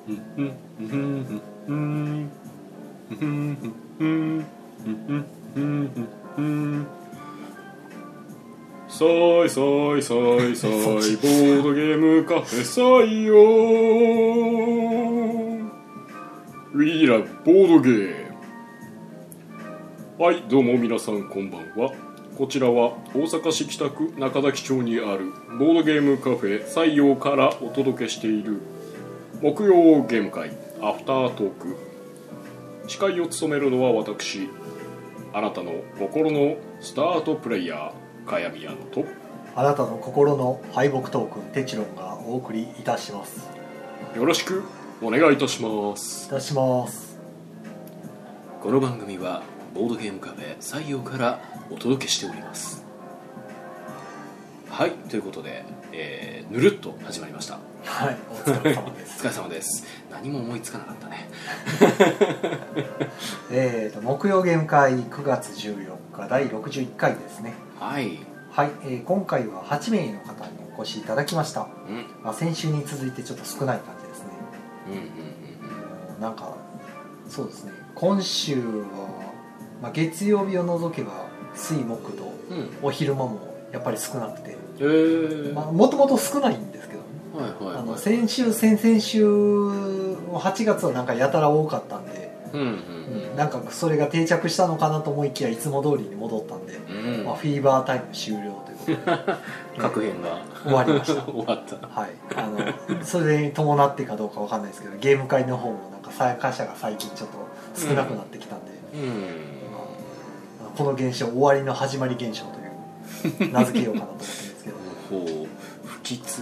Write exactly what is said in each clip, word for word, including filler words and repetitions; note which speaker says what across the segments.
Speaker 1: さいさいさいさいボードゲームカフェ採用 We love ボードゲーム。はい、どうも皆さんこんばんは。こちらは大阪市北区中崎町にあるボードゲームカフェ採用からお届けしている木曜ゲーム会アフタートーク。司会を務めるのは私、あなたの心のスタートプレイヤーかやみやのと、
Speaker 2: あなたの心の敗北トークンテチロンがお送りいたします。
Speaker 1: よろしくお願いいたします。
Speaker 2: いたします。
Speaker 1: この番組はボードゲームカフェ採用からお届けしております。はい、ということで、えー、ぬるっと始まりました。
Speaker 2: はい、お疲れ様です
Speaker 1: お疲れ様です。何も思いつかなかったね。
Speaker 2: えーと木曜ゲーム会くがつじゅうよっかだいろくじゅういっかいですね。
Speaker 1: はい
Speaker 2: はい、えー、今回ははちめいの方にお越しいただきました。うん、まあ、先週に続いてちょっと少ない感じですね。うんうんうん、なんかそうですね、今週は、まあ、月曜日を除けば水木土、うん、お昼間もやっぱり少なくて、もともと少ないんですけど、ね、はいはいはい、あの先週先々週はちがつはなんかやたら多かったんで、うんうんうん、なんかそれが定着したのかなと思いきやいつも通りに戻ったんで、うん、まあ、フィーバータイム終了ということで
Speaker 1: 各編が
Speaker 2: 終わりました
Speaker 1: 終わった、
Speaker 2: はい、あのそれに伴ってかどうかわかんないですけど、ゲーム会の方もなんか参加者が最近ちょっと少なくなってきたんで、うんうん、まあ、この現象終わりの始まり現象という名付けようかなと思ってるんですけど
Speaker 1: ほう不吉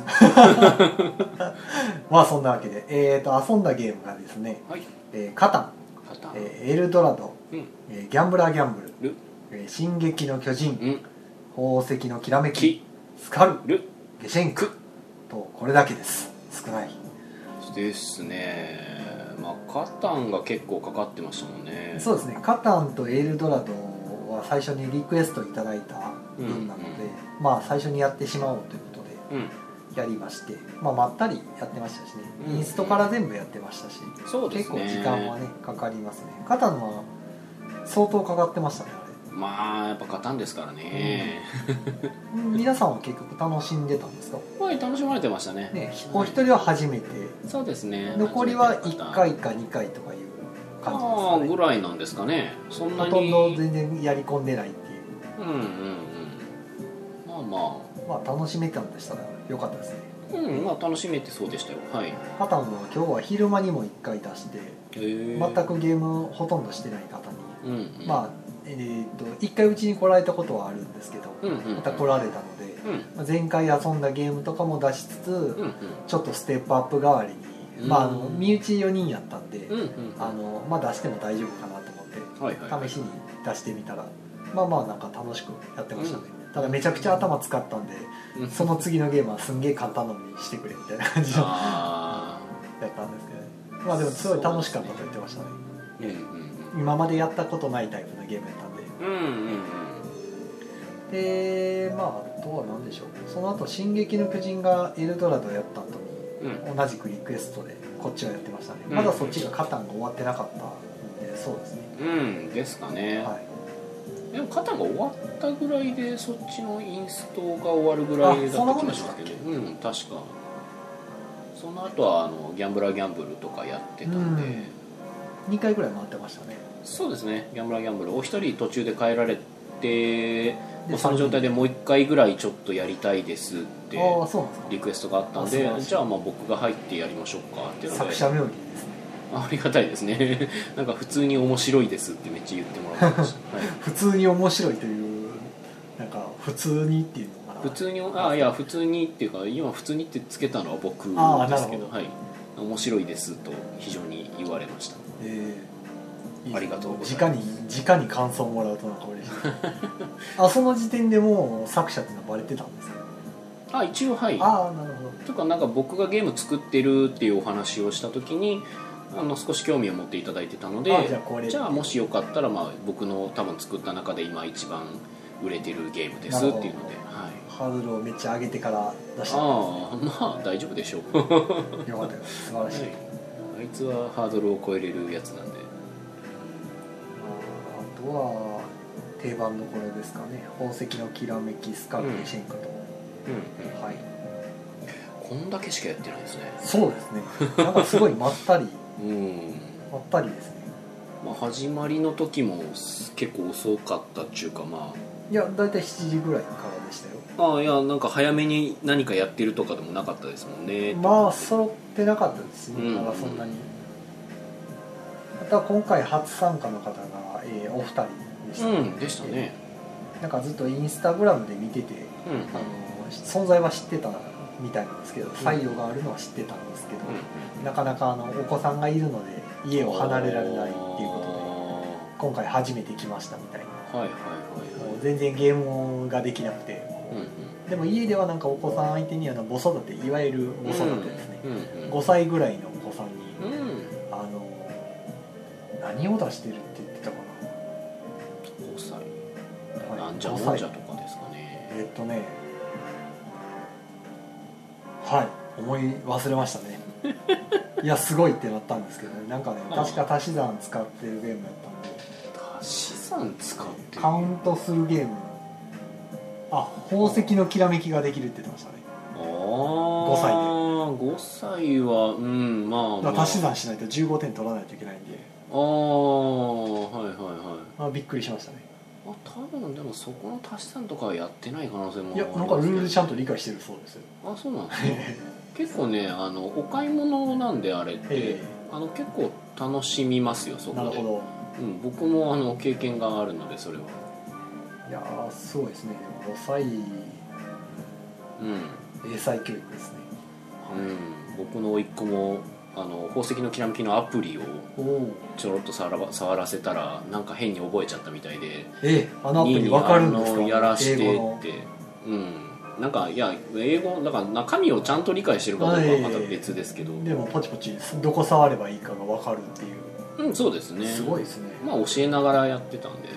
Speaker 2: まあそんなわけで、えー、と遊んだゲームがですね、はい、えー、カタン、えー、エルドラド、うん、えー、ギャンブラーギャンブル、えー、進撃の巨人、うん、宝石のきらめき、スカル、ルゲシェンクと、これだけです。少ない
Speaker 1: ですね。まあカタンが結構かかってましたもんね。
Speaker 2: そうですね、カタンとエルドラドは最初にリクエストいただいた分なので、うんうん、まあ最初にやってしまおうということで、うん、やりまして、まあ、まったりやってましたしね、うん、インストから全部やってましたし、そうですね、結構時間はねかかりますね。カタンは相当かかってましたね、あれ。ま
Speaker 1: あやっぱカタンですからね、
Speaker 2: うん、皆さんは結局楽しんでたんですか？
Speaker 1: はい、楽しまれてましたね。
Speaker 2: ね、お一人は初めて、
Speaker 1: そうですね、
Speaker 2: 残りはいっかいかにかいとかいう感じですかね。
Speaker 1: あぐらいなんですかね。そんなに
Speaker 2: ほとんど全然やり込んでないっていう。うんうんうん、
Speaker 1: まあま
Speaker 2: あまあ楽しめたんでしたらよかったですね。
Speaker 1: うん、まあ楽しめてそうでしたよ。はい。
Speaker 2: カタンは今日は昼間にもいっかい出して、全くゲームほとんどしてない方に、うんうん、まあえー、といっかいうちに来られたことはあるんですけど、うんうんうん、また来られたので、うん、前回遊んだゲームとかも出しつつ、うんうん、ちょっとステップアップ代わりに、うん、まあ、あの身内よにんやったんで、うんうんうん、あのまあ、出しても大丈夫かなと思って、はいはいはい、試しに出してみたらまあまあなんか楽しくやってましたね、うん、ただめちゃくちゃ頭使ったんで、うん、その次のゲームはすんげえ簡単なのにしてくれみたいな感じのやったんですけど、ね、まあでもすごい楽しかったと言ってましたね。うんうん、今までやったことないタイプのゲームやったんで、うんうんうん、でまああとは何でしょう、その後進撃の巨人がエルドラドやった後に、うん、同じくリクエストでこっちはやってましたね、うん、まだそっちがカタンが終わってなかったんで、そうですね、うんですかね、はい、でもカタンが終わったぐらいでそっちのインストが終わるぐらいだった気がしますけど、うん、確かその後はあのギャンブラーギャンブルとかやってたんで、うん、にかいぐらい回ってましたね。そうですね、ギャンブラーギャンブルお一人途中で帰られて、もうその状態でもう一回ぐらいちょっとやりたいですってリクエストがあったんで、じゃあまあ僕が入ってやりましょうかっていうので、作者名義ですね。ありがたいですねなんか普通に面白いですってめっちゃ言ってもらってました、はい、普通に面白いという、なんか普通にっていうのかな、普通に、あいや普通にっていうか今普通にってつけたのは僕ですけど、はい、面白いですと非常に言われました。えーいい、ありがとうございます。直に直に感想をもらうとなんか嬉しいあ、その時点でもう作者っていうのはバレてたんですか？あ、一応はい。ああ、なるほど。とかなんか僕がゲーム作ってるっていうお話をした時にあの少し興味を持っていただいてたので、あ、じゃあこれじゃあもしよかったら、まあ、僕の多分作った中で今一番売れてるゲームですっていうので、はい、ハードルをめっちゃ上げてから出したんですね。ああ、まあ大丈夫でしょうよかったよ、素晴らしい、はい、あり
Speaker 1: あいつはハードルを超えれるやつなんで。
Speaker 2: あ, あとは定番どころですかね。宝石のきらめきスカルデシェンクと、うんうんうん、はい、
Speaker 1: こんだけしかやってないですね。
Speaker 2: そうですね。なんかすごいまったりうんまったりですね。
Speaker 1: まあ、始まりの時も結構遅かったっちゅうか、まあ
Speaker 2: いやだいたいしちじぐらいからでしたよ。
Speaker 1: ああ、いやなんか早めに何かやってるとかでもなかったですもんね。
Speaker 2: まあ揃ってなかったですね、まだそんなに。また今回初参加の方が、えー、お二人でした、ね、
Speaker 1: うんでしたね。
Speaker 2: なんかずっとインスタグラムで見てて、うん、あの存在は知ってたみたいなんですけど、採用があるのは知ってたんですけど、うん、なかなかあのお子さんがいるので家を離れられないっていうことで今回初めて来ましたみたいな、はいはいはいはい、もう全然ゲームができなくて、うんうん、でも家ではなんかお子さん相手にあの母育ていわゆる母育てですね、うんうん、ごさいぐらいのお子さんに、うん、あの何を出してるって言ってたかな。
Speaker 1: ごさい、はい、なんじゃもんじゃとかですかね。
Speaker 2: えー、っとねはい思い忘れましたね。いやすごいってなったんですけどね。なんかね確か足し算使ってるゲームやったんで。
Speaker 1: 足し算使って
Speaker 2: カウントするゲーム。あ、宝石のきらめきができるって言ってましたね。あごさいで。
Speaker 1: ごさいはうんまあ、まあ、
Speaker 2: 足し算しないとじゅうごてん取らないといけないんで。
Speaker 1: ああはいはいはい。
Speaker 2: あびっくりしましたね。
Speaker 1: あ多分でもそこの足し算とかはやってない可能性もあ
Speaker 2: る。いやなんかルールちゃんと理解してるそうですよ。
Speaker 1: あそうなんですね。結構ねあのお買い物なんであれって、えー、あの結構楽しみますよそこで。なるほど。うん、僕もあの経験があるのでそれは。
Speaker 2: いやーすごいですね。ごさい、うん、英才教育ですね。
Speaker 1: うん、僕の甥っ子もあの宝石のきらめきのアプリをちょろっと触ら、触らせたらなんか変に覚えちゃったみたいで、
Speaker 2: えあのアプリ分かるんですか？
Speaker 1: やらしてって、うん、なんかいや英語だから中身をちゃんと理解してるかどうかはまた別ですけど、
Speaker 2: でもポチポチどこ触ればいいかが分かるっていう。
Speaker 1: うん、そうですね。
Speaker 2: すごいですね。
Speaker 1: まあ教えながらやってたんで、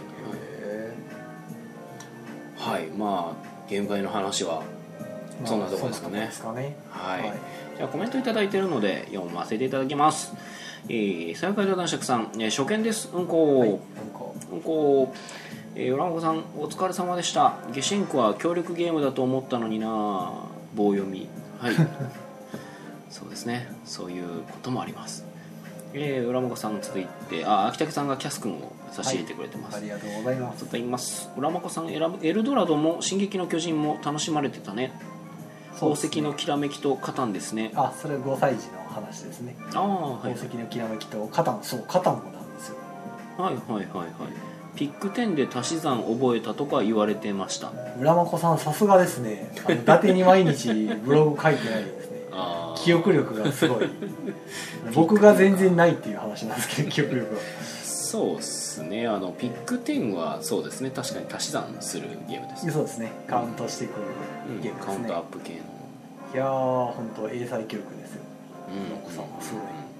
Speaker 1: はい、まあゲーム会の話はそんなところですかね。まあ、ですかね。はい。はい、じゃあコメントいただいているので読ませていただきます。えー、さよかい男爵さん、えー、初見です。うんこ、はい、うんこ、うんこ。えー、オランゴさんお疲れ様でした。ゲシェンクは協力ゲームだと思ったのにな。棒読み。はい。そうですね。そういうこともあります。えー、浦本さん続いて、あ、秋竹さんがキャス君を差し入れてくれてます、
Speaker 2: はい、ありがとうございます。
Speaker 1: ございます。浦本さん、エルドラドも進撃の巨人も楽しまれてたね。宝石のきらめきとカタンですね。
Speaker 2: あ、それごさい児の話ですね。あ、はい、宝石のきらめきとカタン、そうカタンもなんですよ。
Speaker 1: はいはいはいはい。ピックテンで足し算覚えたとか言われてました。
Speaker 2: 浦本さんさすがですね。あの伊達に毎日ブログ書いてないですね。あ、記憶力がすごい。僕が全然ないっていう話なんですけど、記憶力は。
Speaker 1: そうですね。あのピックテンはそうですね。確かに足し算するゲームです、ね。
Speaker 2: そうですね。カウントしてくるゲームですね。
Speaker 1: カウントアップ系の。
Speaker 2: いやー本当英才教育ですよ。浦本さんはすごい。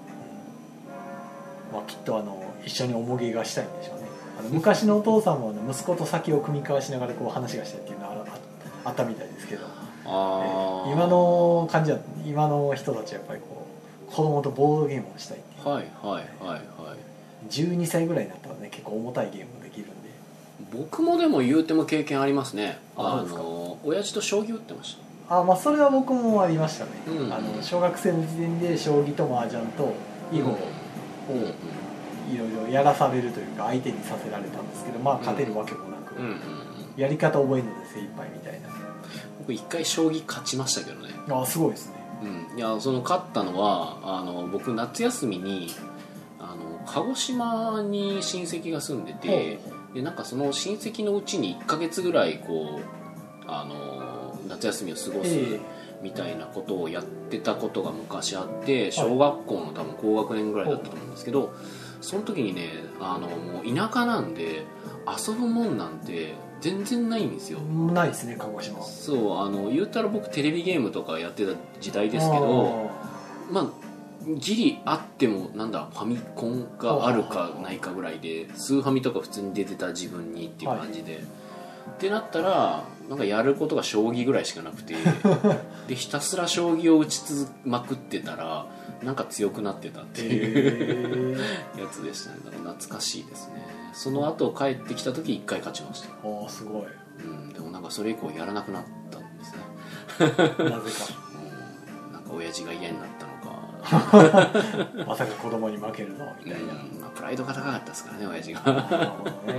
Speaker 2: まあきっとあの一緒におもげがしたいんでしょうね。あの昔のお父さんもあの息子と先を組み交わしながらこう話がしたいっていうのは あ, あったみたいですけど、あ、えー、今の感じは今の人たちはやっぱりこう子供とボードゲームをしたいっていう。はいはいはいはい。じゅうにさいぐらいになったらね結構重たいゲームができるんで。
Speaker 1: 僕もでも言うても経験ありますね。ああの親父と将棋打ってました。
Speaker 2: あ、まあそれは僕もありましたね、うんうん、あの小学生の時点で将棋と麻雀と囲碁を、うんうんうんいろいろやらされるというか相手にさせられたんですけど、まあ勝てるわけもなく、うんうんうん、やり方覚えるので精一杯みたいな。
Speaker 1: 僕一回将棋勝ちましたけどね。
Speaker 2: あ、すごいですね。
Speaker 1: うん、いやその勝ったのはあの僕夏休みにあの鹿児島に親戚が住んでて、でなんかその親戚のうちにいっかげつぐらいこうあの夏休みを過ごすみたいなことをやってたことが昔あって、小学校の多分高学年ぐらいだったと思うんですけど、その時にねあのもう田舎なんで遊ぶもんなんて全然ないんですよ。
Speaker 2: ないですね鹿児島。
Speaker 1: そうあの言ったら僕テレビゲームとかやってた時代ですけど、まあギリあってもなんだファミコンがあるかないかぐらいで、スーファミとか普通に出てた自分にっていう感じで、はい、 ってなったらなんかやることが将棋ぐらいしかなくてでひたすら将棋を打ち続まくってたらなんか強くなってたっていう、えー、やつでしたね。だから懐かしいですね。その後帰ってきた時いっかい勝ちました。
Speaker 2: ああすごい、
Speaker 1: うん、でもなんかそれ以降やらなくなったんです
Speaker 2: ねなぜか、
Speaker 1: うん、なんか親父が嫌になったのか
Speaker 2: まさか子供に負けるのみたいな、
Speaker 1: うんまあ、プライドが高かったですからね親父が
Speaker 2: なるほどねはい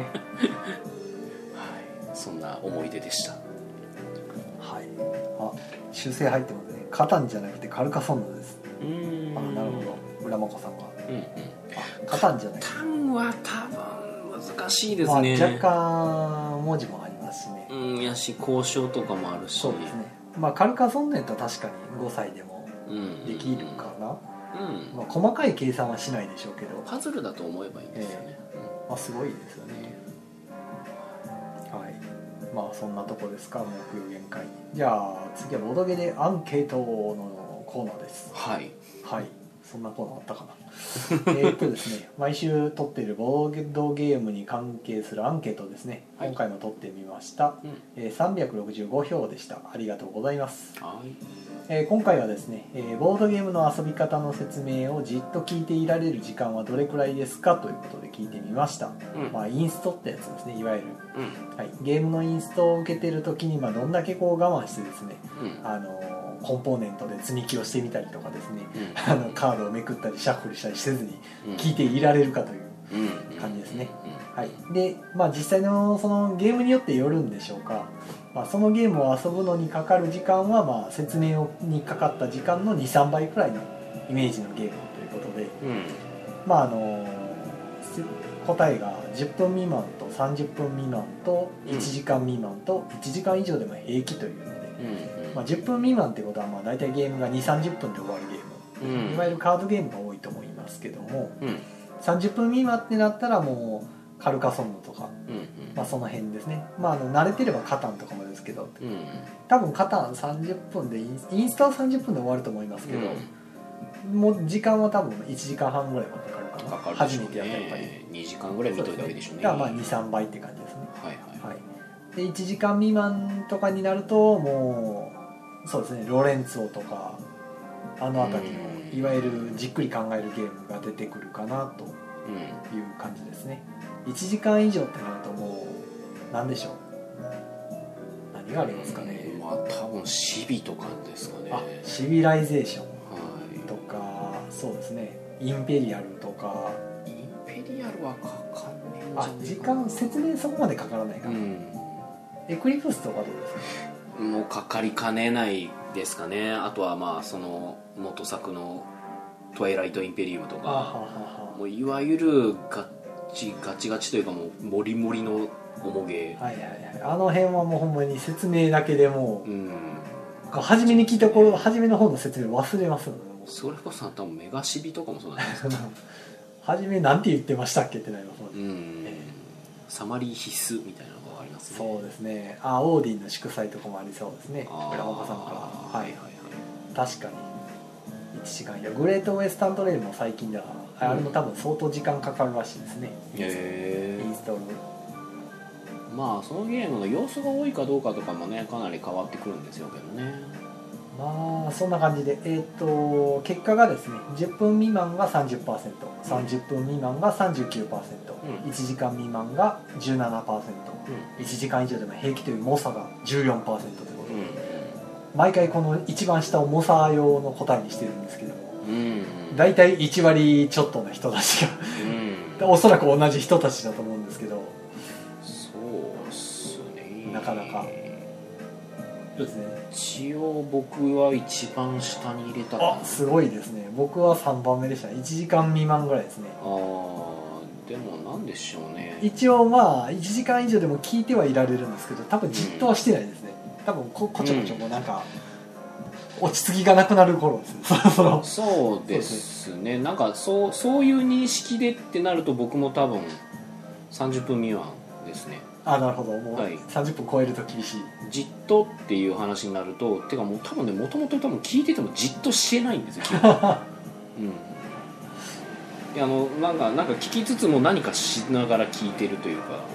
Speaker 1: そんな思い出でした。はい
Speaker 2: あ修正入ってますね。カタンじゃなくてカルカソンヌです。
Speaker 1: うーん
Speaker 2: あなるほど浦真子さんが、
Speaker 1: うんうん、
Speaker 2: カタンじゃない
Speaker 1: カタンは多分難しいですね、
Speaker 2: まあ、若干文字もありますしね。
Speaker 1: うんやし交渉とかもあるし
Speaker 2: そうですね。まあカルカソンヌやったら確かにごさいでもできるかな、
Speaker 1: うんうんうん
Speaker 2: まあ、細かい計算はしないでしょうけど
Speaker 1: パズルだと思えばいいんですよね、
Speaker 2: えーまあ、すごいですよね。はいまあそんなとこですか木曜限界。じゃあ次はボドゲでアンケートのコーナーです。
Speaker 1: はい
Speaker 2: はいそんなコーナーあったかなえっとですね毎週撮っているボードゲームに関係するアンケートですね、はい、今回も撮ってみました、うんえー、さんびゃくろくじゅうごひょうでした。ありがとうございます。はいえー、今回はですね、えー、ボードゲームの遊び方の説明をじっと聞いていられる時間はどれくらいですかということで聞いてみました、うんまあ、インストってやつですねいわゆる、うんはい、ゲームのインストを受けてる時に、まあ、どんだけこう我慢してですね、うん、あのコンポーネントで積み木をしてみたりとかですね、うん、あのカードをめくったりシャッフルしたりせずに聞いていられるかという感じですね、はい、で、まあ、実際のそのゲームによってよるんでしょうか、まあ、そのゲームを遊ぶのにかかる時間は、まあ、説明にかかった時間の にさんばいくらいのイメージのゲームということで、うん、まああの答えがじゅっぷん未満とさんじゅっぷん未満といちじかん未満といちじかん以上でも平気というので、うんまあ、じゅっぷん未満ってことはまあ大体ゲームがにじゅうさんじゅっぷんで終わるゲーム、うん、いわゆるカードゲームが多いと思いますけども、うん、さんじゅっぷん未満ってなったらもうカルカソンヌとか、うんうんまあ、その辺ですね、まあ、あの慣れてればカタンとかもですけど、うん、多分カタンさんじゅっぷんでインインスタはさんじゅっぷんで終わると思いますけど、うん、もう時間は多分いちじかんはんぐらいはかかるかな。かかるでしょうね。初めてやったのかににじかんぐらい見といたわけでしょうね。だからまあ にさんばいって感じですね。はいはいはい、でいちじかん未満とかになるともうそうですねロレンツォとかあの辺りのいわゆるじっくり考えるゲームが出てくるかなという感じですね。いちじかん以上ってなるともう何でしょう何がありますかね。
Speaker 1: まあ多分シビとかですかね。
Speaker 2: あシビライゼーションとか、はい、そうですねインペリアルとか。
Speaker 1: インペリアルはかかんねえんじゃ
Speaker 2: ないかな。あ時間説明そこまでかからないかな、うん、エクリプスとかどうですか。
Speaker 1: もうかかりかねないですかね。あとはまあその元作のトワイライトインペリウムとか、はははもういわゆるガチガチガチというかもうモリモリの重げ、
Speaker 2: はいはいはい、あの辺はもうほんまに説明だけでもう、うん、初めに聞いた頃初めの方の説明忘れますよね。
Speaker 1: それこそ多分メガシビとかもそうなんですか
Speaker 2: 初めなんて言ってましたっけってなりますもんね、
Speaker 1: うんえー、サマリー必須みたいなのがありますね。
Speaker 2: そうですね。あオーディンの祝祭とかもありそうですね。村岡さんからはいはいはい確かにいちじかん。いやグレートウエスタントレイルも最近では、うん、あれも多分相当時間かかるらしいですね。へインストール。
Speaker 1: まあそのゲームの要素が多いかどうかとかもねかなり変わってくるんですよけどね。
Speaker 2: まあそんな感じで、えー、と結果がですねじゅっぷん未満が さんじゅっパーセント、さんじゅっぷん未満が さんじゅうきゅうパーセント、うん、いちじかん未満が じゅうななパーセント、うん、いちじかん以上でも平気という猛者が じゅうよんパーセント ということで、うん、毎回この一番下を猛者用の答えにしてるんですけども、うん、だいたいいち割ちょっとの人たちが、うん、おそらく同じ人たちだと思うんですけど、
Speaker 1: そうっすね
Speaker 2: なかなかですね。
Speaker 1: 一応僕は一番下に入れたかな。
Speaker 2: あすごいですね。僕はさんばんめでしたね。いちじかん未満ぐらいですね。
Speaker 1: あでもなんでしょうね。
Speaker 2: 一応まあいちじかん以上でも聞いてはいられるんですけど多分じっとはしてないですね、うん、多分 こ, こちょこちょもなんか、うん、落ち着きがなくなる頃ですね
Speaker 1: そうですね。なんかそうそういう認識でってなると僕も多分さんじゅっぷん未満ですね。
Speaker 2: あなるほど。もうさんじゅっぷん超えると厳しい、
Speaker 1: はい、じっとっていう話になるとてかもう多分ねもともと多分聞いててもじっとしてないんですようん、いやあのなんかなんか聞きつつも何かしながら聞いてるというか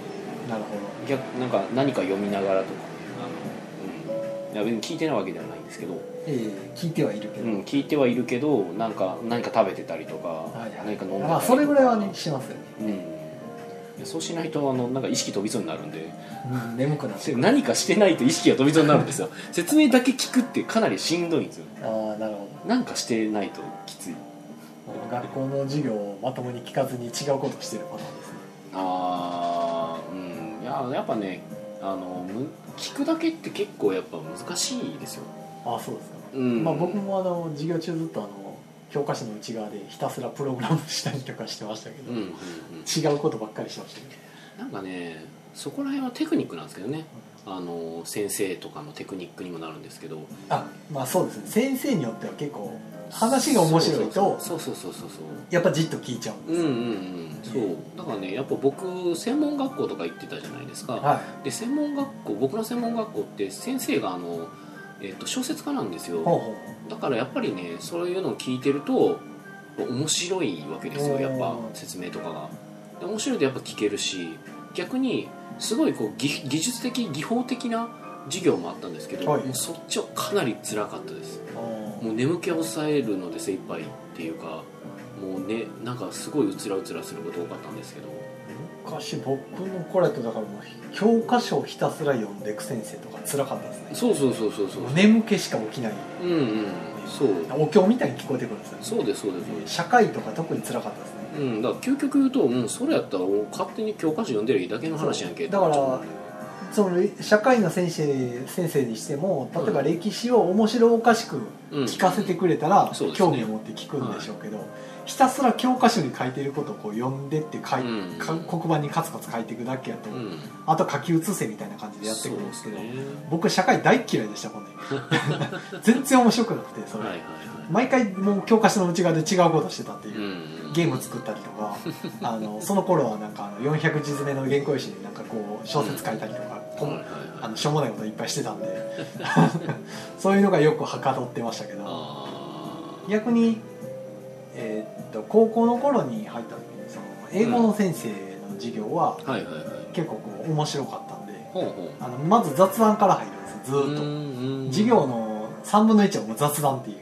Speaker 2: なるほど。
Speaker 1: 逆なんか何か読みながらとかね、あの、うん、いや別に聞いてないわけではないんですけど、
Speaker 2: ええ、聞いてはいるけど、
Speaker 1: うん、聞いてはいるけどなんか何か食べてたりとか、はいはい、何か飲んでたりとか、
Speaker 2: まあそれぐらいはねしますよね。
Speaker 1: うん、そうしないとあのなんか意識飛びそうになるんで、
Speaker 2: うん、眠くなって
Speaker 1: 何かしてないと意識が飛びそうになるんですよ説明だけ聞くってかなりしんどいんですよ。
Speaker 2: ああ、なるほど。
Speaker 1: なんかしてないときつい。
Speaker 2: 学校の授業をまともに聞かずに違うことしてるパターンですね。
Speaker 1: ああ、うん、いややっぱね、あの聞くだけって結構やっぱ難しいですよ。
Speaker 2: ああ、そうですか。
Speaker 1: うん、
Speaker 2: まあ僕もあの授業中ずっとあの教科書の内側でひたすらプログラムしたりとかしてましたけど、うんうんうん、違うことばっかりしてましたけど、
Speaker 1: なんかねそこら辺はテクニックなんですけどね、あの先生とかのテクニックにもなるんですけど、
Speaker 2: あ、まあそうですね、先生によっては結構話が面白いと
Speaker 1: そうそうそうそうそう
Speaker 2: やっぱじっと聞いちゃうんですよ。
Speaker 1: うんうんうん、そうだからねやっぱ僕専門学校とか行ってたじゃないですか、
Speaker 2: はい、
Speaker 1: で専門学校僕の専門学校って先生があの、えー、と小説家なんですよ。
Speaker 2: ほうほう、
Speaker 1: だからやっぱりねそういうのを聞いてると面白いわけですよ、やっぱ説明とかが。で面白いとやっぱ聞けるし、逆にすごいこう 技, 技術的技法的な授業もあったんですけど、はい、もうそっちはかなり辛かったです。もう眠気を抑えるので精一杯っていうか、もうねなんかすごいうつらうつらすること多かったんですけど、
Speaker 2: 昔僕の頃だとだからもう教科書をひたすら読んでいく先生とか辛かったですね。
Speaker 1: そうそうそうそうそう、
Speaker 2: 眠気しか起きない、
Speaker 1: うんうん、そう
Speaker 2: お経みたいに聞こえてくるんですよね。
Speaker 1: そうですそうですそうです。
Speaker 2: 社会とか特に辛かったですね。
Speaker 1: うん、だから究極言うと、うん、それやったら勝手に教科書読んでるだけの話やんけ。
Speaker 2: だからその社会の先生先生にしても、例えば歴史を面白おかしく聞かせてくれたら、うん、興味を持って聞くんでしょうけど、はい、ひたすら教科書に書いていることをこう読んでって書い、うん、黒板にカツカツ書いていくだけやと、うん、あと書き写せみたいな感じでやってくるんですけど、ね、僕社会大嫌いでしたもんね全然面白くなくて、それ、はいはいはい、毎回もう教科書の内側で違うことしてたっていう、うん、ゲーム作ったりとかあのその頃はなんかあのよんひゃくじ詰めの原稿用紙になんかこう小説書いたりとか、うん、あのしょうもないこといっぱいしてたんでそういうのがよくはかどってましたけど、逆に、えー、っと高校の頃に入った時にその英語の先生の授業は結構こう面白かったんで、あのまず雑談から入るんですよ、ずーっと。授業のさんぶんのいちはもう雑談っていう、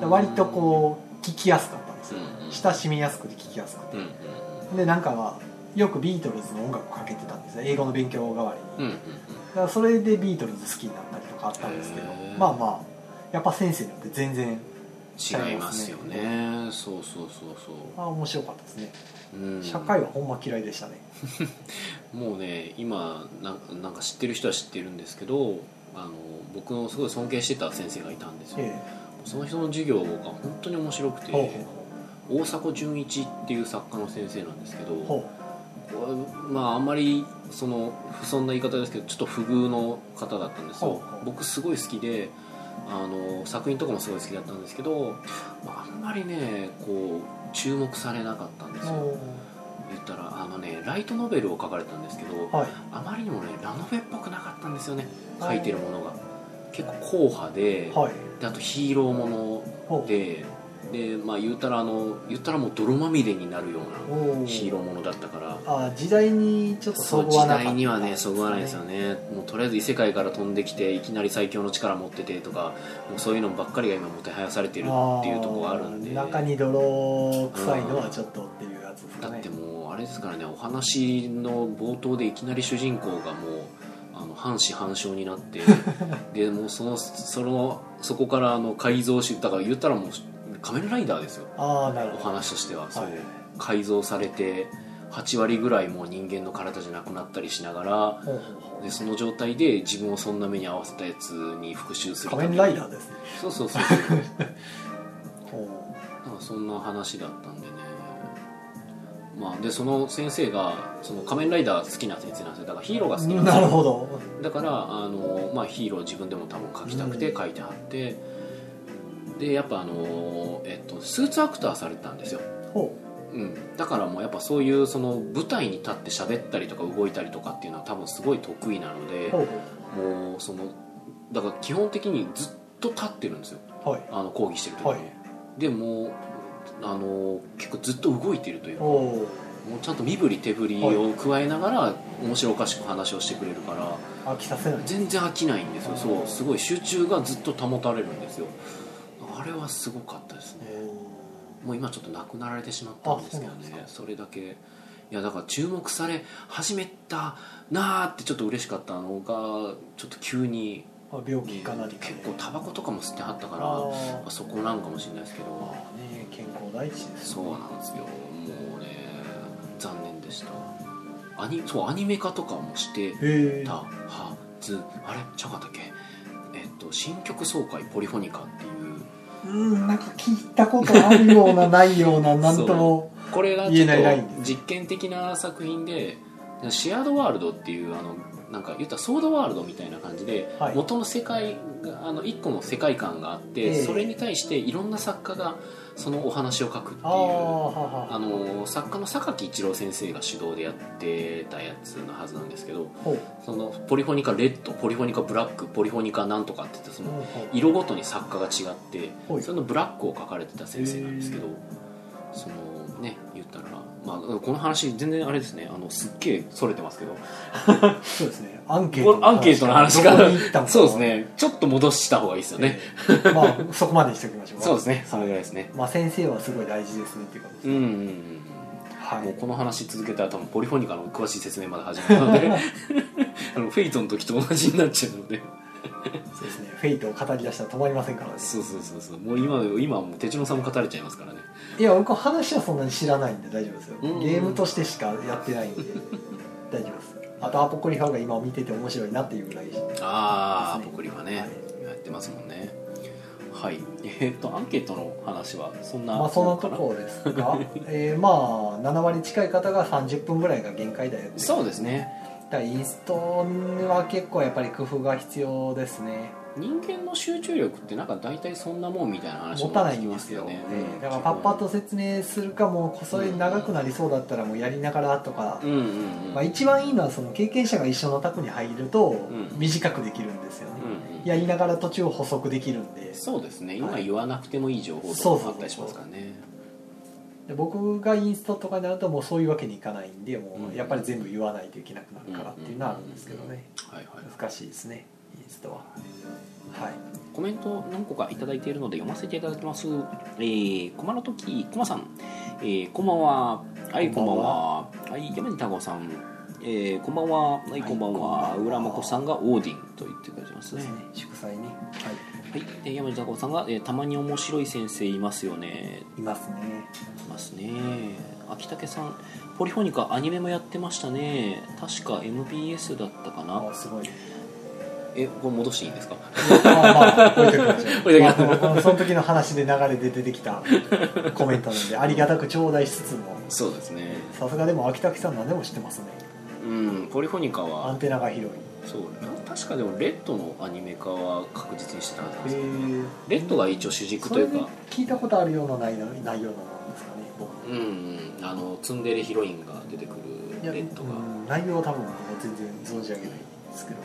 Speaker 2: 割とこう聞きやすかったんですよ、親しみやすくて聞きやすくて、でなんかはよくビートルズの音楽をかけてたんですよ、英語の勉強代わりに、だからそれでビートルズ好きになったりとかあったんですけど、まあまあやっぱ先生によって全然
Speaker 1: 違いますよね。そうそうそうそう。
Speaker 2: あ、面白かったですね。うん、社会はほんま嫌いでしたね
Speaker 1: もうね今な ん, なんか知ってる人は知ってるんですけど、あの僕のすごい尊敬してた先生がいたんですよ、ええ、その人の授業が本当に面白くて、ほうほうほう、大迫純一っていう作家の先生なんですけど、ほう、まああんまりその不遜な言い方ですけどちょっと不遇の方だったんですよ。ほうほう、僕すごい好きで、あの作品とかもすごい好きだったんですけど、まあ、あんまりねこう注目されなかったんですよ。言ったらあのねライトノベルを書かれたんですけど、はい、あまりにもねラノベっぽくなかったんですよね、書いてるものが。結構硬派で、はい、であとヒーローもので、でまあ言ったらあの言ったらもう泥まみれになるようなヒーローものだったから、
Speaker 2: あ時代にちょっとそぐわなかった、
Speaker 1: 時代にはねそぐわないですよね。もうとりあえず異世界から飛んできていきなり最強の力持っててとか、もうそういうのばっかりが今もてはやされてるっていうところがあるんで、
Speaker 2: 中に泥臭いのはちょっとっていうやつですかね。
Speaker 1: だってもうあれですからね、お話の冒頭でいきなり主人公がもうあの半死半生になってでもうそのそのそこからあの改造しだから言ったらもう仮面ライダーですよ。
Speaker 2: あ、なるほど。
Speaker 1: お話としては、そう、はい、改造されてはち割ぐらいもう人間の体じゃなくなったりしながら、でその状態で自分をそんな目に遭わせたやつに復讐するために。
Speaker 2: 仮面ライダーですね。
Speaker 1: そうそうそうそうなんかそんな話だったんでね。まあ、でその先生がその仮面ライダー好きな先生なんですよ。だからヒーローが好きなんですよ。
Speaker 2: なるほど。
Speaker 1: だからあの、まあ、ヒーロー自分でも多分描きたくて描いてはって、うん、でやっぱあの、えっと、スーツアクターされてたんですよ。ほう、うん、だからもうやっぱそういうその舞台に立って喋ったりとか動いたりとかっていうのは多分すごい得意なので、ほうほう、もうそのだから基本的にずっと立ってるんですよ、はい、あの講義してる時に、はい、でもあの結構ずっと動いてるというか、
Speaker 3: もうちゃんと身振り手振りを加えながら面白おかしく話をしてくれるから
Speaker 2: 飽きさせない
Speaker 3: 全然飽きないんですよ。そうすごい集中がずっと保たれるんですよ。あれはすごかったですね。もう今ちょっと亡くなられてしまったんですけどね。それだけいやだから注目され始めたなーってちょっと嬉しかったのがちょっと急に
Speaker 2: 病気かなり
Speaker 3: 結構タバコとかも吸ってはったからあそこなんかもしれないですけど、ま
Speaker 2: あね、健康第一です、ね、
Speaker 3: そうなんですよ。もうね残念でした。アニそうアニメ化とかもしてたはず。あれちゃうかったっけ。えっと新曲総会ポリフォニカっていう
Speaker 2: うんなんか聞いたことあるようなないようななんとも
Speaker 3: これがちょっと実験的な作品でシェアードワールドっていうあのなんか言ったらソードワールドみたいな感じで、はい、元の世界があの一個の世界観があって、えー、それに対していろんな作家がそのお話を書くっていう あ, あの作家の榊一郎先生が主導でやってたやつのはずなんですけど、そのポリフォニカレッドポリフォニカブラックポリフォニカなんとかって言ってその色ごとに作家が違ってそのブラックを書かれてた先生なんですけど、そのね言ったらまあ、この話全然あれですねあのすっげえそれてますけど
Speaker 2: そうですねアンケートの話
Speaker 3: アンケートの話がそうですねちょっと戻した方がいいですよね、
Speaker 2: えー、まあそこまでにしておきましょう
Speaker 3: そうですねそれぐらいですね、
Speaker 2: まあ、先生はすごい大事ですねっていうことですね、うんうんうん
Speaker 3: はい、もうこの話続けたら多分ポリフォニカの詳しい説明まで始めるのであのフェイトの時と同じになっちゃうので
Speaker 2: そうですねフェイトを語り出したら止まりませんからね。
Speaker 3: そうそうそうそうもう今今はもう手順さんも語れちゃいますからね。
Speaker 2: いや僕話はそんなに知らないんで大丈夫ですよ、うんうん、ゲームとしてしかやってないんで大丈夫です。あとアポクリファが今見てて面白いなっていうぐらいです、ね、
Speaker 3: ああアポクリファね、はい、やってますもんね。はいえー、っとアンケートの話はそんな
Speaker 2: まあそのところですがえー、まあなな割近い方がさんじゅっぷんぐらいが限界だよって。
Speaker 3: そうですね。
Speaker 2: だからインストは結構やっぱり工夫が必要ですね。
Speaker 3: 人間の集中力ってなんか大体そんなもんみたいな話も
Speaker 2: 持たないんですよ、ね、うん、だからパッパッと説明するかもそれ長くなりそうだったらもうやりながらとか、うんうんうんまあ、一番いいのはその経験者が一緒の卓に入ると短くできるんですよね、うんうん、やりながら途中補足できるんで。
Speaker 3: そうですね今言わなくてもいい情報とかあったりしますからね。そうそうそう
Speaker 2: で僕がインストとかになるともうそういうわけにいかないんでもうやっぱり全部言わないといけなくなるからっていうのはあるんですけどね、難しいですねインストは。はい、
Speaker 3: コメント何個かいただいているので読ませていただきます。えー、駒の時駒さん、えー、こんばんは。はいこんばんは。はい山地太郎さん、えー、こんばんは。はいこんばんは。浦真子さんがオーディンと言ってくれてますね。
Speaker 2: 祝祭ね。
Speaker 3: はい。はい、で山地太郎さんが、えー、たまに面白い先生いますよね。
Speaker 2: いますね。
Speaker 3: いますね。秋武さんポリフォニカアニメもやってましたね。確か エムビーエス だったかな。
Speaker 2: あすごい。
Speaker 3: えこれ戻していいんですか。
Speaker 2: まあまあ置いときましょう。まあ、その時の話で流れで出てきたコメントなんでありがたく頂戴しつつも。
Speaker 3: そうですね。
Speaker 2: さすがでも秋武さん何でも知ってますね。
Speaker 3: うんポリフォニカは
Speaker 2: アンテナが広い。
Speaker 3: そう確かでもレッドのアニメ化は確実にしてたはずですけど、レッドが一応主軸というか
Speaker 2: 聞いたことあるようなないようななんですかね僕。
Speaker 3: うんうんあのツンデレヒロインが出てくるレッドが、
Speaker 2: うん、内容は多分全然存じ上げないですけど。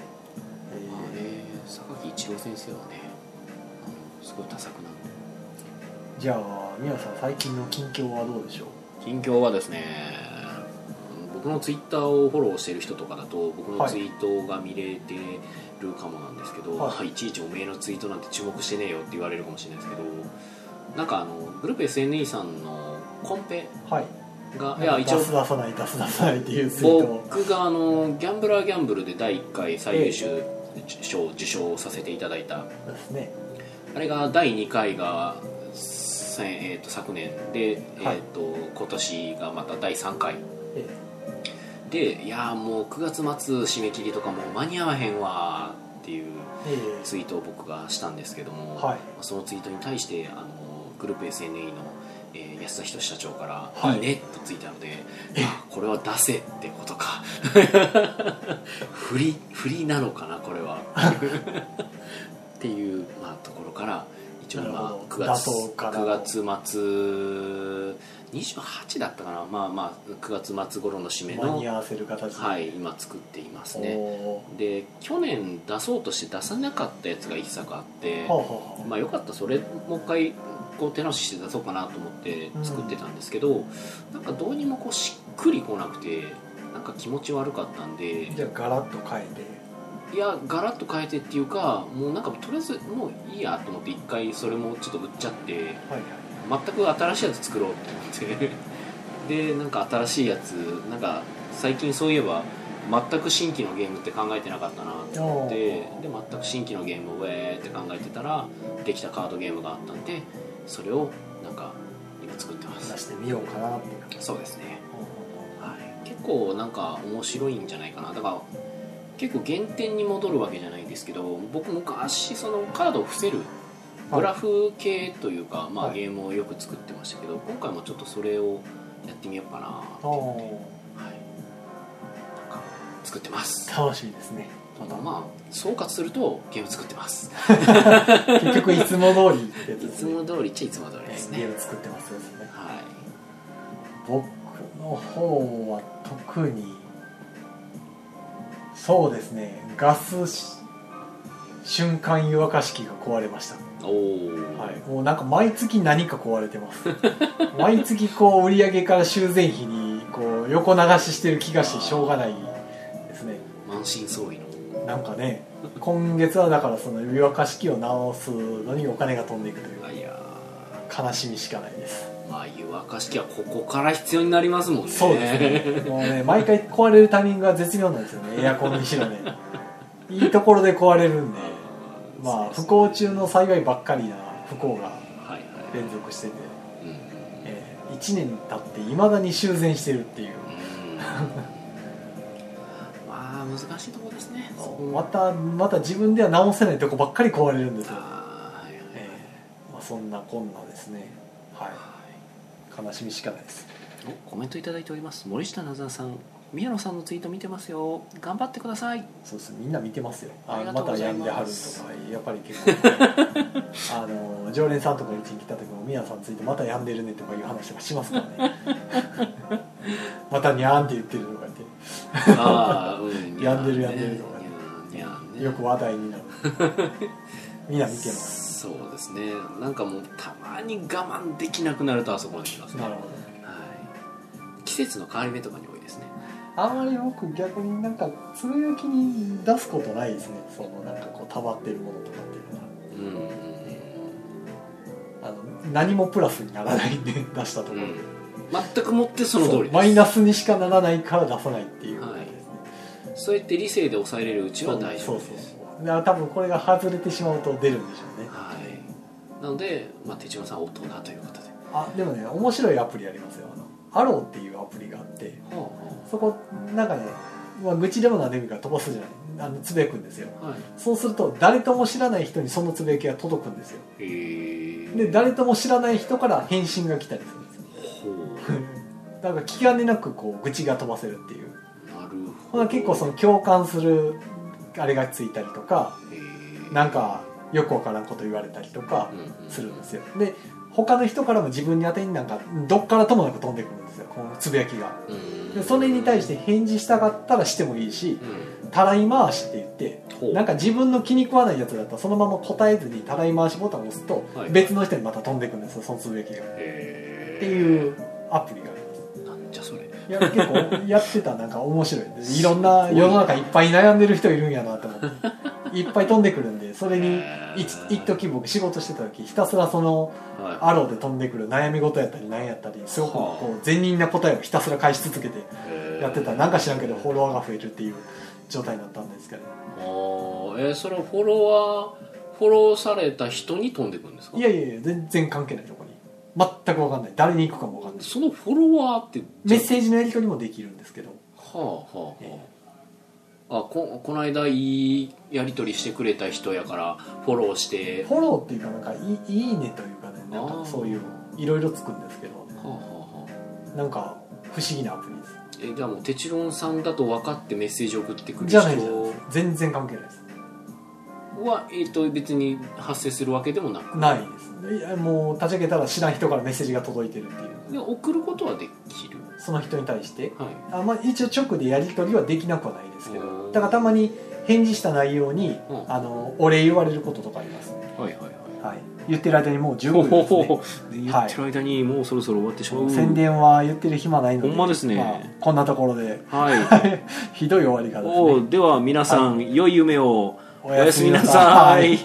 Speaker 3: 榊一郎先生はねすごい多作なの。
Speaker 2: じゃあ皆さん最近の近況はどうでしょう。
Speaker 3: 近況はですね僕のツイッターをフォローしてる人とかだと僕のツイートが見れてるかもなんですけど、はい、いちいちおめえのツイートなんて注目してねえよって言われるかもしれないですけどなんかあのグループ エスエヌイー さんのコンペが、はい、いや一応
Speaker 2: 出す出さない出す出さないっていうツイートを
Speaker 3: 僕があのギャンブラーギャンブルでだいいっかい最優秀、えー賞を受賞させていただいた
Speaker 2: ですね。
Speaker 3: あれがだいにかいが、えー、と昨年で、はい、えー、と今年がまただいさんかい、ええ、でいやもうくがつ末締め切りとかもう間に合わへんわっていうツイートを僕がしたんですけども、はい、そのツイートに対してあのグループ エスエヌイー の、えー、安田仁社長から「はい、いいね」とついたのであこれは出せってことか振り振りなのかなこれはっていう、まあ、ところから一応今くがつくがつ末にじゅうはちだったかな、まあまあくがつ末頃の締めの
Speaker 2: 間に合わせる形で、
Speaker 3: はい、今作っていますね。で去年出そうとして出さなかったやつがいっさくあって、はあはあ、まあよかったそれもう一回こう手直しして出そうかなと思って作ってたんですけど、うん、なんかどうにもこうしっくりこなくてなんか気持ち悪かったんで、
Speaker 2: じゃあガラッと変え
Speaker 3: て、いやガラッと変えてっていうかもうなんかとりあえずもういいやと思って一回それもちょっと売っちゃって、はいはい、全く新しいやつ作ろうと思ってでなんか新しいやつなんか最近そういえば全く新規のゲームって考えてなかったなと思ってで全く新規のゲームをウェーって考えてたらできたカードゲームがあったんでそれをなんか今作ってます。
Speaker 2: 出してみようかなって。
Speaker 3: そうですね、はい、結構なんか面白いんじゃないかな。だから結構原点に戻るわけじゃないんですけど僕昔そのカードを伏せるグラフ系というか、まあ、ゲームをよく作ってましたけど今回もちょっとそれをやってみようかなって作ってます。
Speaker 2: 楽しみですね。
Speaker 3: まあ総括するとゲーム作ってます
Speaker 2: 結局いつも通りってやつですね。
Speaker 3: いつも通りっちゃいつも通りですね。
Speaker 2: ゲーム作ってますですね。
Speaker 3: はい。
Speaker 2: 僕の方は特にそうですねガス瞬間湯沸かし器が壊れました。おお、はい、もうなんか毎月何か壊れてます毎月こう売り上げから修繕費にこう横流ししてる気がしてしょうがないですね。
Speaker 3: 満身創痍の
Speaker 2: なんかね今月はだからその湯沸かし器を直すのにお金が飛んでいくといういや悲しみしかないです。
Speaker 3: まあ湯沸かし器はここから必要になりますもんね。
Speaker 2: そうですねもうね毎回壊れるタイミングが絶妙なんですよねエアコンにしろねいいところで壊れるんでまあ不幸中の幸いばっかりな不幸が連続してて、はいはいえー、いちねん経っていまだに修繕してるっていう
Speaker 3: まあ難しいところですね。
Speaker 2: またまた自分では直せないとこばっかり壊れるんですよ。あ、はいはいえーまあ、そんなこんなですね、はい、悲しみしかないです。
Speaker 3: おコメントいただいております。森下なずなさん宮野さんのツイート見てますよ頑張ってください。
Speaker 2: そうですみんな見てますよ。ああまた病んではるとかやっぱり結構あの常連さんとかうちに来た時も宮野さんツイートまた病んでるねとかいう話とかしますからねまたにゃーんって言ってるとか言ってあ、うん、病んでる病んでるとか、ね、よく話題になるみんな見てます。
Speaker 3: そうですねなんかもうたまに我慢できなくなるとあそこまで来ますね。
Speaker 2: なるほど、
Speaker 3: はい、季節の変わり目とかに多いですね。
Speaker 2: あまり僕逆になんかつぶやきに出すことないですね。そのなんかこう溜まってるものとかっていうのは、うん、あの何もプラスにならないんで出したところで、うん、全
Speaker 3: くもってその通りです。
Speaker 2: マイナスにしかならないから出さないっていう感じですね、
Speaker 3: はい、そうやって理性で抑えれるうちは大丈夫です。そうそう
Speaker 2: そうだから多分これが外れてしまうと出るんでしょうね。
Speaker 3: はい、なので、まあ、手島さん大人ということで
Speaker 2: あでもね面白いアプリありますよ。あのアローっていうアプリがあって、はあはあ、そこなんかね、まあ、愚痴でも何でもいいから飛ばすじゃないあのつぶやくんですよ、はい、そうすると誰とも知らない人にそのつぶやきが届くんですよ。へで誰とも知らない人から返信が来たりするんですよだから気兼ねなくこう愚痴が飛ばせるっていう。なるほど。結構その共感するあれがついたりとかなんかよくわからんこと言われたりとかするんですよ。で他の人からも自分に当てになんかどっからともなく飛んでくるんですよこのつぶやきが。でそれに対して返事したかったらしてもいいし、たらい回しって言ってなんか自分の気に食わないやつだったらそのまま答えずにたらい回しボタンを押すと別の人にまた飛んでくるんですよそのつぶやきが。っていうアプリがあります。
Speaker 3: なんじゃそれ。
Speaker 2: いや結構やってたなんか面白い。いろんな世の中いっぱい悩んでる人いるんやなと思っていっぱい飛んでくるんでそれに一時僕仕事してた時ひたすらそのアローで飛んでくる悩み事やったり何やったりすごくこう善人な答えをひたすら返し続けてやってたらなんか知らんけどフォロワーが増えるっていう状態になったんですけど。
Speaker 3: あえー、それはフォロワーフォローされた人に飛んでくるんですか。
Speaker 2: いやいやいや全然関係ないところに全く分かんない誰に行くかも分かんない。
Speaker 3: そのフォロワーって
Speaker 2: メッセージのやり取りもできるんですけど。
Speaker 3: はあはあはあ、えーあ こ, この間いいやり取りしてくれた人やからフォローして
Speaker 2: フォローっていうかなんか い, いいねというかねなんかそういういろいろつくんですけど、はあはあ、なんか不思議なアプリです。
Speaker 3: えじゃあもうテチロンさんだと分かってメッセージ送ってくる人
Speaker 2: じゃないじゃない全然関係ないです
Speaker 3: は、えー、と別に発生するわけでもなく
Speaker 2: ないです。いやもう立ち上げたら知らん人からメッセージが届いてるっていう。
Speaker 3: で送ることはできる
Speaker 2: その人に対して、
Speaker 3: はい
Speaker 2: あまあ、一応直でやり取りはできなくはないですけどだからたまに返事した内容に、うん、あのお礼言われることとかありますね。
Speaker 3: はいはいはい、はい、
Speaker 2: 言ってる間にもうじゅうごふんですね。
Speaker 3: 言ってる間にもうそろそろ終わってしまう、
Speaker 2: はい、宣伝は言ってる暇ないので
Speaker 3: ほんまですね、
Speaker 2: まあ、こんなところで、
Speaker 3: はい、
Speaker 2: ひどい終わり方ですね。
Speaker 3: では皆さん、はい、良い夢を
Speaker 2: おやすみなさい。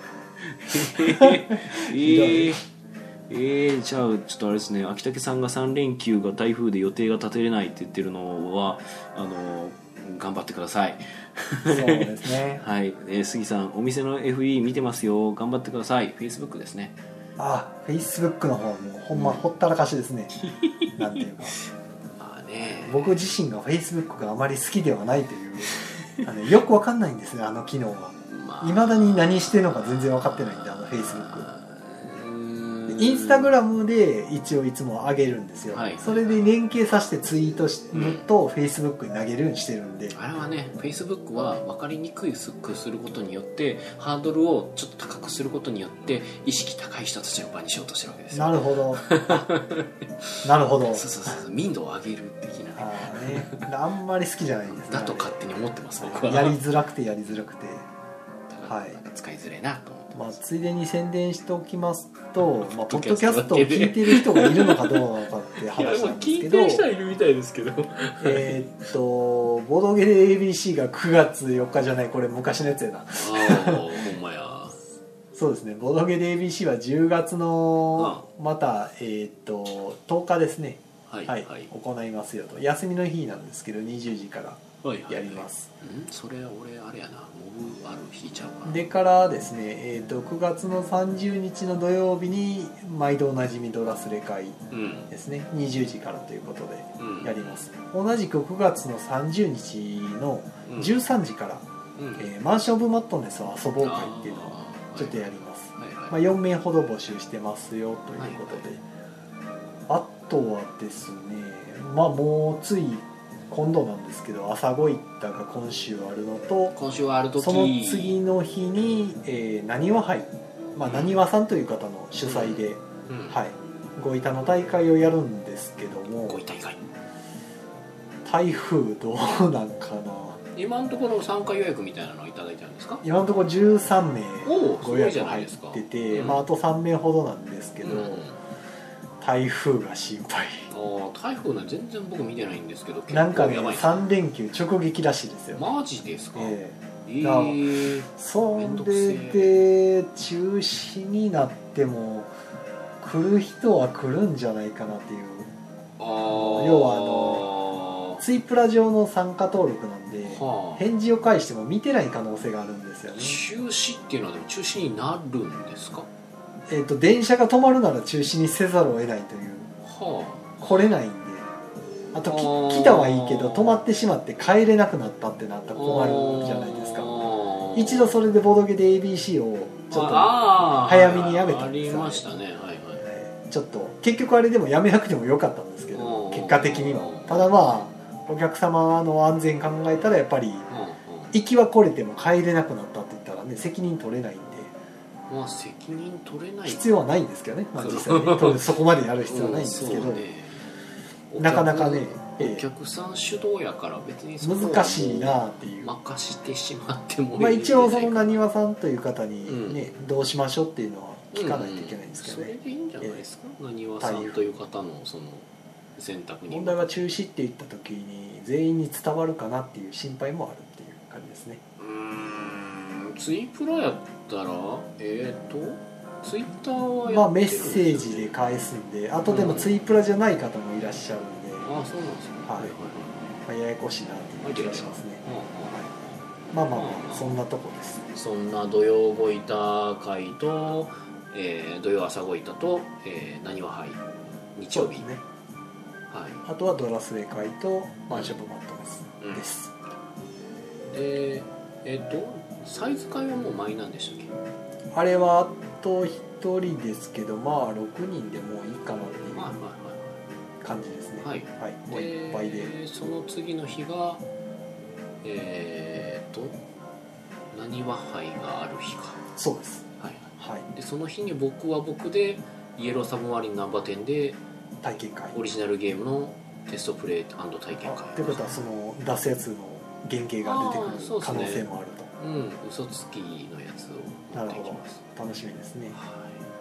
Speaker 3: えー、えー、じゃあちょっとあれですね、秋武さんがさん連休が台風で予定が立てれないって言ってるのはあの頑張ってください。
Speaker 2: そうですね。
Speaker 3: はい、えー、杉さんお店の エフイー 見てますよ、頑張ってください。 Facebook ですね。
Speaker 2: あ、Facebook の方もほんまほったらかしですね。なんていうか、
Speaker 3: まあね、
Speaker 2: 僕自身が Facebook があまり好きではないというあのよくわかんないんですね、あの機能は。いまだに何してるのか全然分かってないんで、あの Facebook。インスタグラムで一応いつも上げるんですよ、はい、それで連携させてツイートすると Facebook に投げるようにしてるんで、
Speaker 3: あれはね Facebook は分かりにくくすることによってハードルをちょっと高くすることによって意識高い人たちの場にしようとしてるわけですよ。
Speaker 2: なるほどなるほど、
Speaker 3: そうそうそう、民度を上げる的なね。
Speaker 2: あ、ね、あんまり好きじゃないんですね。
Speaker 3: だと勝手に思ってます僕は。
Speaker 2: やりづらくてやりづらくて、
Speaker 3: はい、なんか使いづらいなと思って。
Speaker 2: まあ、ついでに宣伝しておきますと、まあ、ポッドキャストを聞いてる人がいるのかどうなのかって話なんですけど、
Speaker 3: いや、聞いてる人はいるみたいですけど
Speaker 2: えーっとボドゲで エービーシー がくがつよっかじゃない、これ昔のやつやな。
Speaker 3: ああ、ほんまや。
Speaker 2: そうですね、ボドゲで エービーシー はじゅうがつのまた、えーっととおかですね、
Speaker 3: はい
Speaker 2: はいはい、行いますよと。休みの日なんですけどにじゅうじからやります、
Speaker 3: はいはいはい、んそれ俺あれやな、モブある日ちゃうかな。
Speaker 2: でからですね、えー、とくがつのさんじゅうにちの土曜日に毎度おなじみドラスレ会ですね、うん、にじゅうじからということでやります、うん、同じくくがつのさんじゅうにちのじゅうさんじから、うんえー、マンション・オブ・マットネスを遊ぼう会っていうのをちょっとやります、はいはいはい、まあ、よんめいほど募集してますよということで、はいはい、あとはですね、まあもうつい今度なんですけど、朝ごいったが今週あるのと、
Speaker 3: 今週ある時
Speaker 2: その次の日になにわ杯、まあなにわさんという方の主催で、うんうん、はい、ご板の大会をやるんですけども、
Speaker 3: ご板大会、
Speaker 2: 台風どうなんかな。
Speaker 3: 今のところ参加予約みたいなのをいただいてるんですか？
Speaker 2: 今のところじゅうさんめいご予約入ってて、まあ、あとさんめいほどなんですけど、うん、台風が心配。
Speaker 3: あ、台風なん全然僕見てないんですけど、
Speaker 2: なんかねさん連休直撃らしいですよ。
Speaker 3: マジですか？
Speaker 2: え
Speaker 3: ー、えー、
Speaker 2: それで中止になっても来る人は来るんじゃないかなっていう。
Speaker 3: あ、
Speaker 2: 要はあのツイプラ上の参加登録なんで、はあ、返事を返しても見てない可能性があるんですよね。
Speaker 3: 中止っていうのはでも中止になるんですか？
Speaker 2: えーと、電車が止まるなら中止にせざるを得ないという、はあ、来れないんで、あとき来たはいいけど止まってしまって帰れなくなったってなったら困るじゃないですか。一度それでボドゲで エービーシー をちょっと早めにやめたんですよ、ね、
Speaker 3: ありましたね、はいはい、
Speaker 2: ちょっと結局あれでもやめなくてもよかったんですけど、結果的には。ただまあお客様の安全考えたらやっぱり行きは来れても帰れなくなったって言ったらね、責任取れないんで、
Speaker 3: まあ責任取れない
Speaker 2: 必要はないんですけどね、まあ、実際ねそこまでやる必要はないんですけど、ね、なかなかね、
Speaker 3: お客さん主導やから別にそ
Speaker 2: 難しいなっていう、
Speaker 3: 任してしまってもいい、
Speaker 2: まあ、一応そのなにわさんという方にね、うん、どうしましょうっていうのは聞かないといけないんですけどね、
Speaker 3: うんうん、それでいいんじゃないですか、なにわさんという方のその選択に。
Speaker 2: 問題は中止って言った時に全員に伝わるかなっていう心配もあるっていう感じですね。
Speaker 3: うーん、ツイプラやったらえっ、ー、とツイッターはやってるんですよね、
Speaker 2: まあメッセージで返すんで、あとでもツイプラじゃない方もいらっしゃるんで、うん、
Speaker 3: ああそうなんですね、
Speaker 2: はい、まあ、ややこしいなっていう気がしますね、はい、まあまあまあそんなとこです。
Speaker 3: そんな土曜ご板会と、えー、土曜朝ご板と、えー、なにわ杯日曜日ね、はい、
Speaker 2: あとはドラスレ会とマンション・オブ・マットネスです、
Speaker 3: うん、でえっ、ー、とサイズ会はもう満員なんでしたっけ？
Speaker 2: あれはあとひとりですけど、まあろくにんでもういいかなっていう感じですね。はい、はい、もういっぱいで、
Speaker 3: その次の日がえっ、ー、となにわ杯がある日か。
Speaker 2: そうです、
Speaker 3: はいはい、でその日に僕は僕でイエローサブマリンナンバーテンで
Speaker 2: 体験会、
Speaker 3: オリジナルゲームのテストプレイ&体験会
Speaker 2: ってことはその出すやつの原型が出てくる可能性もあると。
Speaker 3: うん、嘘つきのやつを持ってきます。
Speaker 2: なるほど、楽しみですね。
Speaker 3: はい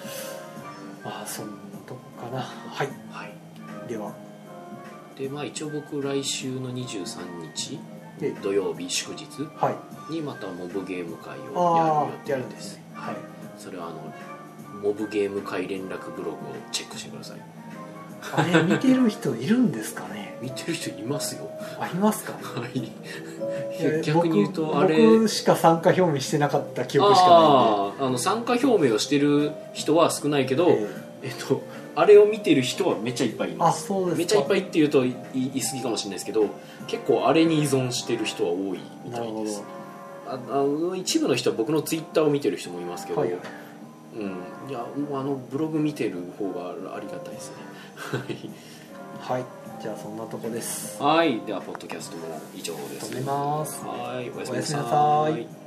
Speaker 2: まあそんなとこかな。はい、
Speaker 3: はい、
Speaker 2: では
Speaker 3: でまあ一応僕来週のにじゅうさんにち土曜日祝日にまたモブゲーム会をやる予定です。はい、それはあのモブゲーム会連絡ブログをチェックしてください。
Speaker 2: あれ見てる人いるんですかね。
Speaker 3: 見てる人いますよ。
Speaker 2: あ、いますか。
Speaker 3: はい。逆に言うとあれ
Speaker 2: 僕しか参加表明してなかった記憶しかないんで。
Speaker 3: ああの参加表明をしてる人は少ないけど、えー、えっとあれを見てる人はめっちゃいっぱいいます。
Speaker 2: あ、そうですか。
Speaker 3: めっちゃいっぱいっていうと言い過ぎかもしれないですけど、結構あれに依存してる人は多いみたいです。ああの一部の人は僕のツイッターを見てる人もいますけど、はい、うん、いやもうあのブログ見てる方がありがたいですね。
Speaker 2: はい、じゃあそんなとこです。
Speaker 3: はい、ではポッドキャストも以上です。
Speaker 2: 止めます。
Speaker 3: はい、おやすみな
Speaker 2: おやすみな
Speaker 3: さい。
Speaker 2: さい。